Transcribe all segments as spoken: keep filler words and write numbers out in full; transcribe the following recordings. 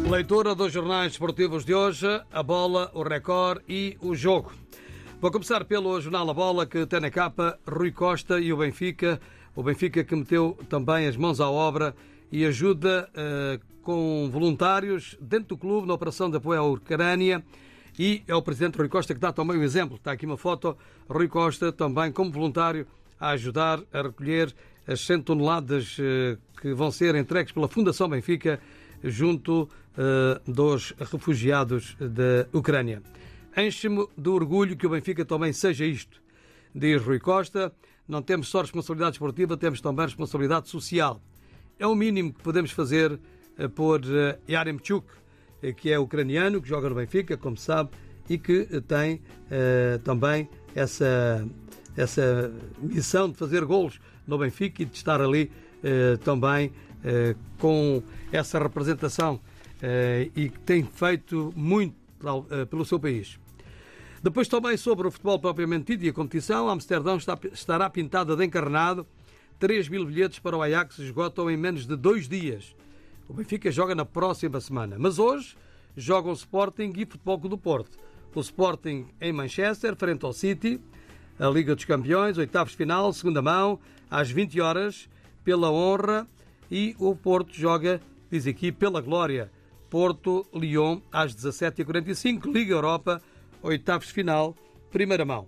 Leitura dos jornais esportivos de hoje, a bola, o Record e o jogo. Vou começar pelo jornal A Bola, que tem na capa Rui Costa e o Benfica. O Benfica que meteu também as mãos à obra e ajuda uh, com voluntários dentro do clube na operação de apoio à Ucrânia. E é o presidente Rui Costa que dá também o exemplo. Está aqui uma foto, Rui Costa também como voluntário a ajudar a recolher as cem toneladas uh, que vão ser entregues pela Fundação Benfica junto uh, dos refugiados da Ucrânia. Enche-me de orgulho que o Benfica também seja isto, diz Rui Costa. Não temos só responsabilidade esportiva, temos também responsabilidade social. É o mínimo que podemos fazer uh, por uh, Yaremchuk, uh, que é ucraniano, que joga no Benfica, como sabe, e que uh, tem uh, também essa, essa missão de fazer golos no Benfica e de estar ali uh, também Uh, com essa representação uh, e que tem feito muito uh, pelo seu país. Depois também sobre o futebol propriamente dito e a competição, Amsterdão está, estará pintada de encarnado. três mil bilhetes para o Ajax esgotam em menos de dois dias. O Benfica joga na próxima semana, mas hoje jogam o Sporting e Futebol Clube do Porto. O Sporting em Manchester, frente ao City, a Liga dos Campeões, oitavos de final, segunda mão, às vinte horas, pela honra. E o Porto joga, diz aqui, pela glória. Porto-Lyon às dezassete e quarenta e cinco, Liga Europa, oitavos de final, primeira mão.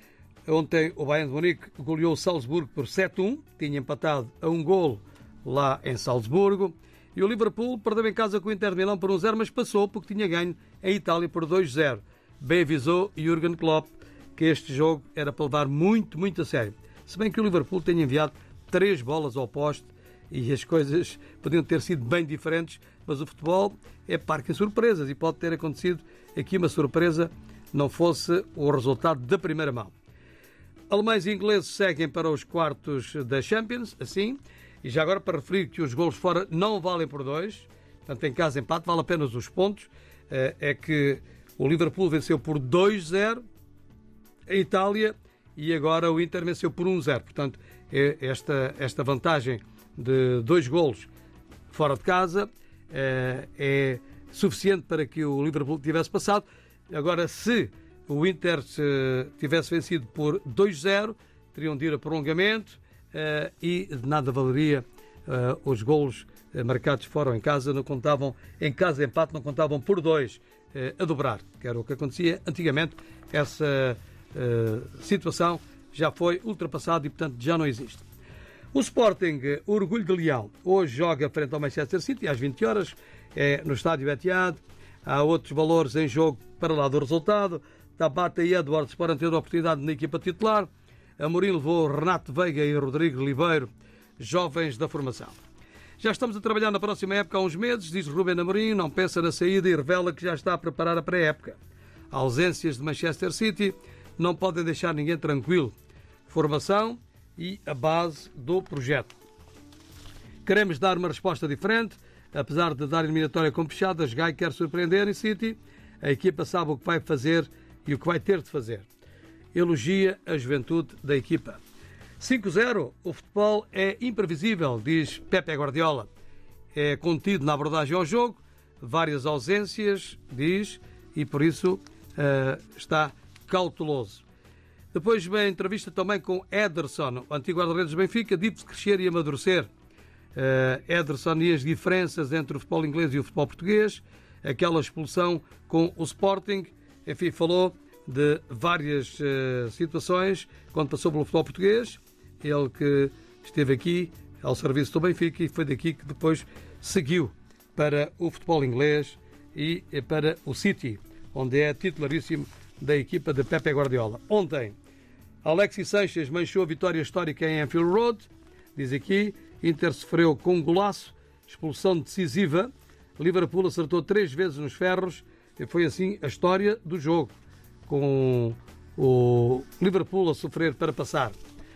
Ontem o Bayern de Munique goleou o Salzburgo por sete a um, tinha empatado a um golo lá em Salzburgo. E o Liverpool perdeu em casa com o Inter de Milão por um zero, mas passou porque tinha ganho em Itália por dois a zero. Bem avisou Jürgen Klopp que este jogo era para levar muito, muito a sério. Se bem que o Liverpool tenha enviado três bolas ao poste, e as coisas podiam ter sido bem diferentes, mas o futebol é parque em surpresas e pode ter acontecido aqui uma surpresa, não fosse o resultado da primeira mão. Alemães e ingleses seguem para os quartos da Champions, assim, e já agora para referir que os golos fora não valem por dois, portanto em casa empate, vale apenas os pontos, é que o Liverpool venceu por dois a zero a Itália e agora o Inter venceu por um a zero, portanto esta, esta vantagem de dois golos fora de casa é, é suficiente para que o Liverpool tivesse passado. Agora, se o Inter se tivesse vencido por dois a zero, teriam de ir a prolongamento é, e de nada valeria é, os golos é, marcados fora ou em casa, não contavam, em casa empate, não contavam por dois é, a dobrar, que era o que acontecia antigamente. Essa é, situação já foi ultrapassada e, portanto, já não existe. O Sporting, o Orgulho de Leão, hoje joga frente ao Manchester City às vinte horas, é no estádio Etihad. Há outros valores em jogo para lá do resultado. Tabata e Edwards podem ter a oportunidade na equipa titular. Amorim levou Renato Veiga e Rodrigo Ribeiro, jovens da formação. Já estamos a trabalhar na próxima época há uns meses, diz Rubén Amorim, não pensa na saída e revela que já está a preparar a pré-época. Ausências de Manchester City não podem deixar ninguém tranquilo. Formação e a base do projeto. Queremos dar uma resposta diferente, apesar de dar eliminatória com fechadas, Gai quer surpreender em City, a equipa sabe o que vai fazer e o que vai ter de fazer. Elogia a juventude da equipa. cinco a zero, o futebol é imprevisível, diz Pepe Guardiola. É contido na abordagem ao jogo, várias ausências, diz, e por isso uh, está cauteloso. Depois vem a entrevista também com Ederson, o antigo guarda-redes do Benfica, dito crescer e amadurecer. Uh, Ederson e as diferenças entre o futebol inglês e o futebol português, aquela expulsão com o Sporting, enfim, falou de várias uh, situações quando passou pelo futebol português, ele que esteve aqui ao serviço do Benfica e foi daqui que depois seguiu para o futebol inglês e para o City, onde é titularíssimo da equipa de Pepe Guardiola. Ontem, Alexis Sanchez manchou a vitória histórica em Anfield Road. Diz aqui, Inter sofreu com um golaço, expulsão decisiva. Liverpool acertou três vezes nos ferros e foi assim a história do jogo, com o Liverpool a sofrer para passar.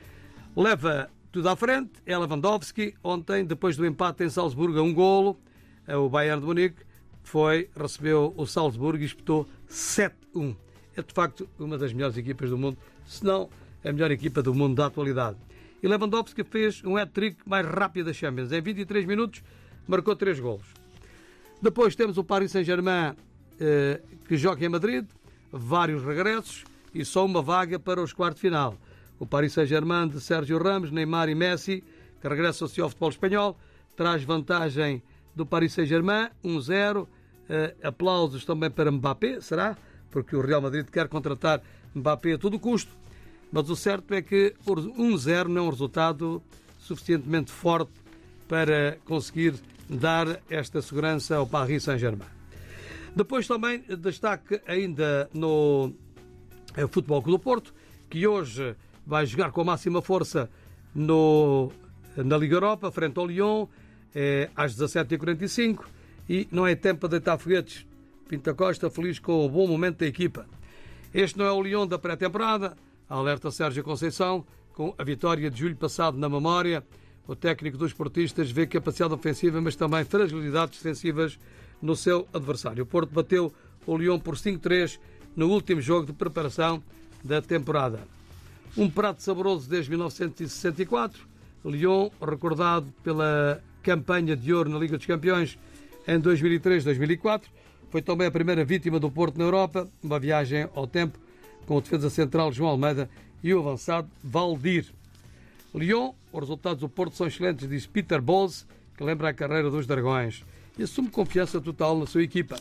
Leva tudo à frente, é Lewandowski. Ontem, depois do empate em Salzburgo a um golo, o Bayern de Munique foi, recebeu o Salzburgo e espetou sete a um. É de facto uma das melhores equipas do mundo, se não a melhor equipa do mundo da atualidade. E Lewandowski fez um hat-trick mais rápido da Champions. Em vinte e três minutos marcou três golos. Depois temos o Paris Saint-Germain, eh, que joga em Madrid, vários regressos e só uma vaga para os quartos de final. O Paris Saint-Germain de Sérgio Ramos, Neymar e Messi, que regressam-se ao futebol espanhol, traz vantagem do Paris Saint-Germain, um zero. Eh, aplausos também para Mbappé, será? Porque o Real Madrid quer contratar Mbappé a todo custo. Mas o certo é que um zero não é um resultado suficientemente forte para conseguir dar esta segurança ao Paris Saint-Germain. Depois também destaque ainda no Futebol Clube do Porto, que hoje vai jogar com a máxima força no, na Liga Europa, frente ao Lyon, é, às dezassete e quarenta e cinco, e não é tempo para deitar foguetes. Pinta Costa feliz com o bom momento da equipa. Este não é o Lyon da pré-temporada, alerta Sérgio Conceição, com a vitória de julho passado na memória. O técnico dos portistas vê capacidade ofensiva, mas também fragilidades defensivas no seu adversário. O Porto bateu o Lyon por cinco a três no último jogo de preparação da temporada. Um prato saboroso desde mil novecentos e sessenta e quatro. Lyon, recordado pela campanha de ouro na Liga dos Campeões em dois mil e três dois mil e quatro. Foi também a primeira vítima do Porto na Europa, uma viagem ao tempo com o defesa central João Almeida e o avançado Valdir. Lyon, os resultados do Porto são excelentes, diz Peter Bosz, que lembra a carreira dos Dragões, e assume confiança total na sua equipa.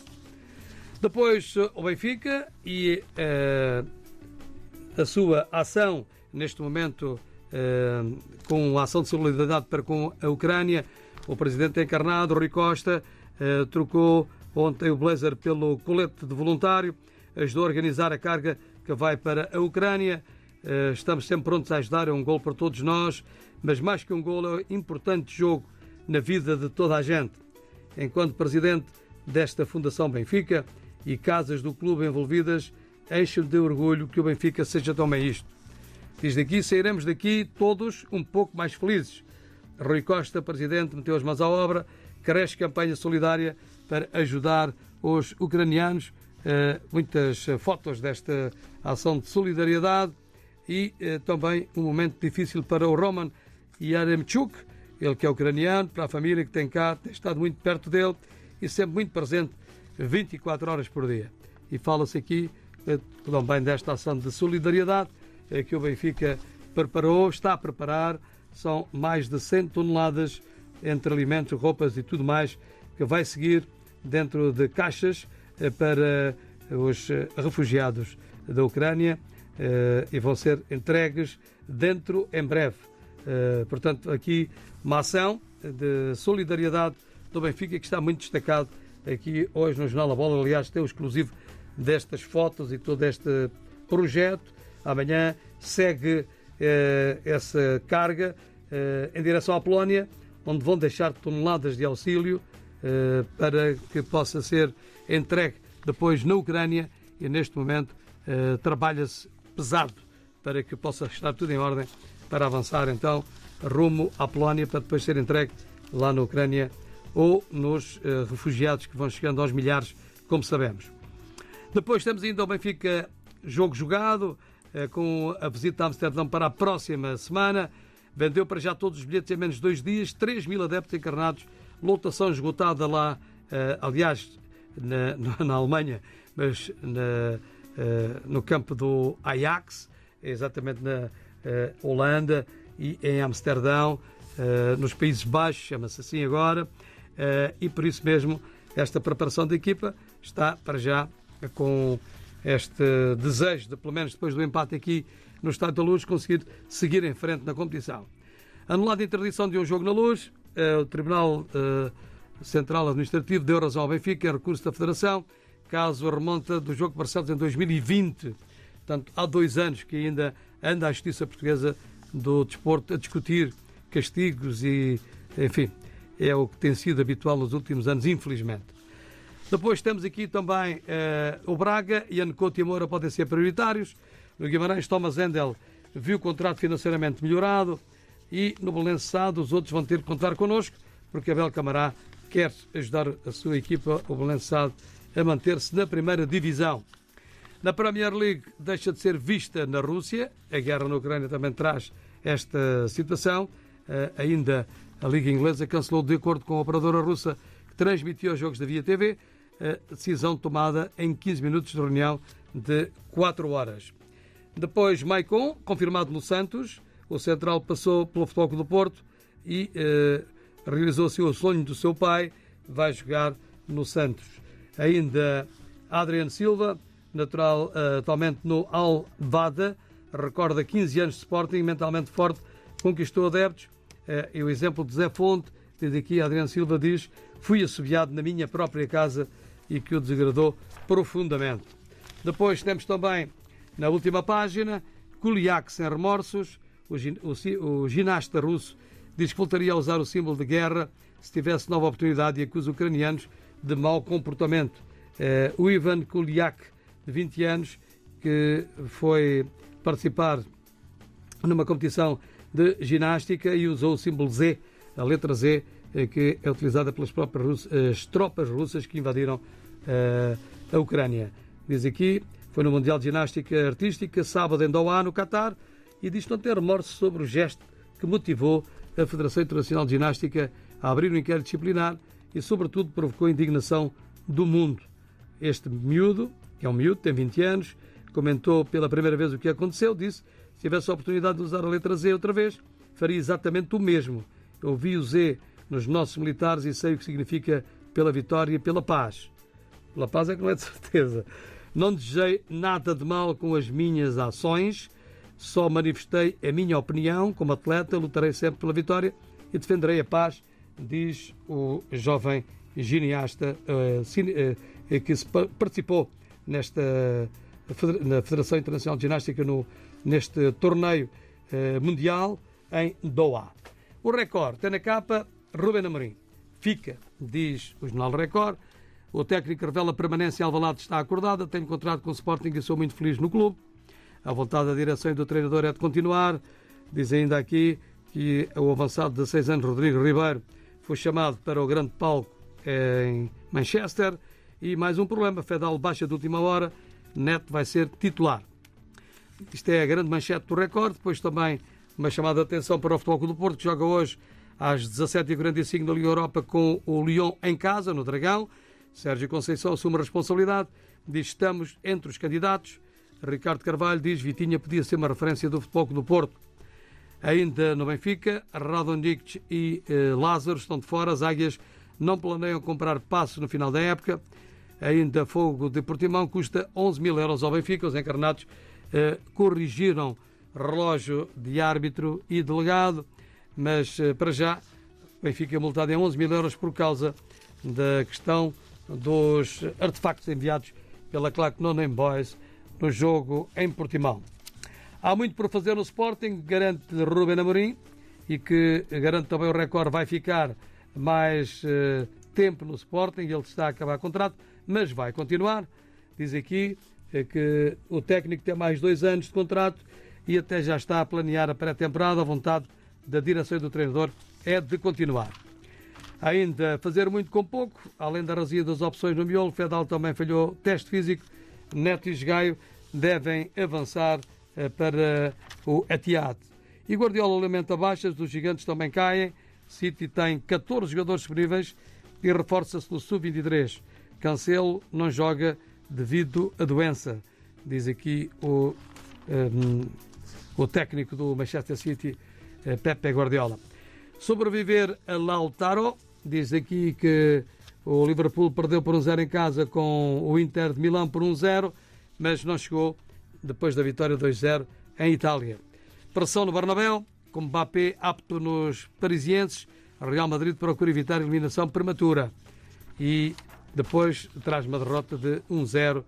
Depois o Benfica e uh, a sua ação, neste momento, uh, com a ação de solidariedade para com a Ucrânia. O presidente encarnado, Rui Costa, uh, trocou ontem o blazer pelo colete de voluntário, ajudou a organizar a carga que vai para a Ucrânia. Uh, estamos sempre prontos a ajudar, é um gol para todos nós, mas mais que um gol, é um importante jogo na vida de toda a gente. Enquanto presidente desta Fundação Benfica e casas do clube envolvidas, enche-me de orgulho que o Benfica seja também isto. Diz daqui, sairemos daqui todos um pouco mais felizes. Rui Costa, presidente, meteu as mãos à obra, cresce campanha solidária para ajudar os ucranianos. Uh, muitas fotos desta ação de solidariedade e uh, também um momento difícil para o Roman Yaremchuk, ele que é ucraniano, para a família que tem cá, tem estado muito perto dele e sempre muito presente vinte e quatro horas por dia. E fala-se aqui uh, também desta ação de solidariedade uh, que o Benfica preparou, está a preparar. São mais de cem toneladas entre alimentos, roupas e tudo mais que vai seguir dentro de caixas para os refugiados da Ucrânia e vão ser entregues dentro em breve. Portanto, aqui uma ação de solidariedade do Benfica que está muito destacado aqui hoje no Jornal da Bola. Aliás, tem o exclusivo destas fotos e todo este projeto. Amanhã segue essa carga em direção à Polónia, onde vão deixar toneladas de auxílio para que possa ser entregue depois na Ucrânia e neste momento eh, trabalha-se pesado para que possa estar tudo em ordem para avançar então rumo à Polónia para depois ser entregue lá na Ucrânia ou nos eh, refugiados que vão chegando aos milhares, como sabemos. Depois temos ainda o Benfica jogo jogado eh, com a visita a Amsterdão para a próxima semana. Vendeu para já todos os bilhetes em menos de dois dias, três mil adeptos encarnados, lotação esgotada lá, eh, aliás, Na, na Alemanha, mas na, uh, no campo do Ajax, exatamente na uh, Holanda e em Amsterdão, uh, nos Países Baixos, chama-se assim agora, uh, e por isso mesmo esta preparação da equipa está para já com este desejo de, pelo menos depois do empate aqui no Estádio da Luz, conseguir seguir em frente na competição. Anulada a interdição de um jogo na Luz, uh, o Tribunal uh, Central Administrativo deu razão ao Benfica, recurso da Federação, caso a remonta do jogo de Barcelos em dois mil e vinte. Portanto, há dois anos que ainda anda a Justiça Portuguesa do Desporto a discutir castigos e, enfim, é o que tem sido habitual nos últimos anos, infelizmente. Depois temos aqui também uh, o Braga e a Couto e Moura podem ser prioritários. No Guimarães, Thomas Endel viu o contrato financeiramente melhorado e no Belenenses Sado os outros vão ter que contar connosco, porque Abel Camará quer ajudar a sua equipa, o Belenenses Sado, a manter-se na primeira divisão. Na Premier League deixa de ser vista na Rússia. A guerra na Ucrânia também traz esta situação. Uh, ainda a Liga Inglesa cancelou, de acordo com a operadora russa, que transmitia os jogos da Via T V, a decisão tomada em quinze minutos de reunião de quatro horas. Depois, Maicon, confirmado no Santos, o central passou pelo Futebol Clube do Porto e eh, realizou-se o sonho do seu pai, vai jogar no Santos. Ainda Adriano Silva, natural uh, atualmente no Al-Wada, recorda quinze anos de Sporting, mentalmente forte, conquistou adeptos. Uh, e o exemplo de Zé Fonte, diz aqui, Adriano Silva diz: fui assobiado na minha própria casa e que o desagradou profundamente. Depois temos também, na última página, Kuliak sem remorsos, o, o, o ginasta russo diz que voltaria a usar o símbolo de guerra se tivesse nova oportunidade e acusa os ucranianos de mau comportamento. Uh, o Ivan Kuliak, de vinte anos, que foi participar numa competição de ginástica e usou o símbolo Z, a letra Z, que é utilizada pelas próprias as tropas russas que invadiram uh, a Ucrânia. Diz aqui, foi no Mundial de Ginástica Artística, sábado em Doha, no Catar, e diz não ter remorso sobre o gesto que motivou a Federação Internacional de Ginástica a abrir um inquérito disciplinar e, sobretudo, provocou a indignação do mundo. Este miúdo, que é um miúdo, tem vinte anos, comentou pela primeira vez o que aconteceu, disse: se tivesse a oportunidade de usar a letra Z outra vez, faria exatamente o mesmo. Eu vi o Z nos nossos militares e sei o que significa pela vitória e pela paz. Pela paz é que não é de certeza. Não desejei nada de mal com as minhas ações, só manifestei a minha opinião como atleta, lutarei sempre pela vitória e defenderei a paz, diz o jovem ginasta uh, uh, que se participou nesta, na Federação Internacional de Ginástica no, neste torneio uh, mundial em Doha. O Record tem na capa Ruben Amorim. Fica, diz o jornal Record. O técnico revela a permanência em Alvalade está acordada, tem contrato com o Sporting e sou muito feliz no clube. A vontade da direção e do treinador é de continuar. Diz ainda aqui que o avançado de dezasseis anos, Rodrigo Ribeiro, foi chamado para o grande palco em Manchester. E mais um problema, Fedal baixa de última hora, Neto vai ser titular. Isto é a grande manchete do Record. Depois também uma chamada de atenção para o Futebol Clube do Porto, que joga hoje às dezassete e quarenta e cinco na Liga Europa com o Lyon em casa, no Dragão. Sérgio Conceição assume a responsabilidade, diz: estamos entre os candidatos. Ricardo Carvalho diz: Vitinha podia ser uma referência do Futebol Clube do Porto. Ainda no Benfica, Radonjic e eh, Lázaro estão de fora. As Águias não planeiam comprar passos no final da época. Ainda Fogo de Portimão custa onze mil euros ao Benfica. Os encarnados eh, corrigiram relógio de árbitro e delegado, mas eh, para já o Benfica é multado em onze mil euros por causa da questão dos artefactos enviados pela Claque Nonem Boys no jogo em Portimão. Há muito por fazer no Sporting, garante Ruben Amorim, e que garante também o Record vai ficar mais uh, tempo no Sporting. Ele está a acabar o contrato, mas vai continuar. Diz aqui uh, que o técnico tem mais dois anos de contrato e até já está a planear a pré-temporada. A vontade da direção e do treinador é de continuar. Ainda fazer muito com pouco, além da razia das opções no miolo, Fedal também falhou teste físico. Neto e Gaio devem avançar uh, para o Etihad. E Guardiola lamenta baixas, os gigantes também caem. City tem catorze jogadores disponíveis e reforça-se no sub vinte e três. Cancelo não joga devido à doença, diz aqui o, um, o técnico do Manchester City, uh, Pepe Guardiola. Sobreviver a Lautaro, diz aqui que o Liverpool perdeu por um zero em casa com o Inter de Milão por um zero, mas não chegou depois da vitória dois zero em Itália. Pressão no Bernabéu, com Mbappé apto nos parisienses. O Real Madrid procura evitar a eliminação prematura e depois traz uma derrota de um zero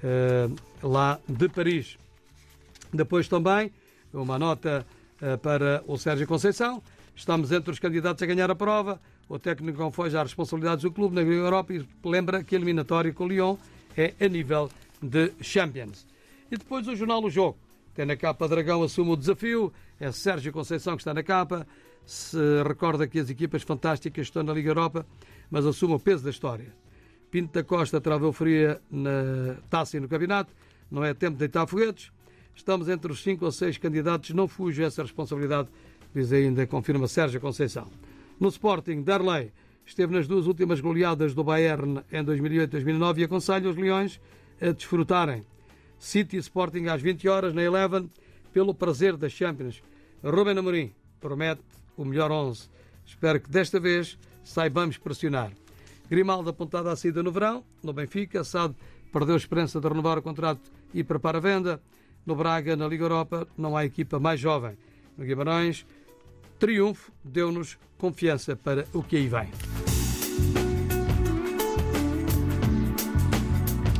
uh, lá de Paris. Depois também uma nota uh, para o Sérgio Conceição. Estamos entre os candidatos a ganhar a prova. O técnico não foge às responsabilidades do clube na Liga Europa e lembra que a eliminatória com o Lyon é a nível de Champions. E depois o jornal O Jogo. Tem na capa Dragão, assume o desafio. É Sérgio Conceição que está na capa. Se recorda que as equipas fantásticas estão na Liga Europa, mas assume o peso da história. Pinto da Costa trava euforia na taça e no campeonato. Não é tempo de deitar foguetes. Estamos entre os cinco ou seis candidatos. Não fujo essa responsabilidade, diz ainda, confirma Sérgio Conceição. No Sporting, Darley esteve nas duas últimas goleadas do Bayern em dois mil e oito e dois mil e nove e aconselha os leões a desfrutarem. City Sporting às vinte horas na Eleven, pelo prazer das Champions. Ruben Amorim promete o melhor onze. Espero que desta vez saibamos pressionar. Grimaldo apontado à saída no verão, no Benfica. Sade perdeu a esperança de renovar o contrato e prepara a venda. No Braga, na Liga Europa, não há equipa mais jovem. No Guimarães, triunfo deu-nos confiança para o que aí vem.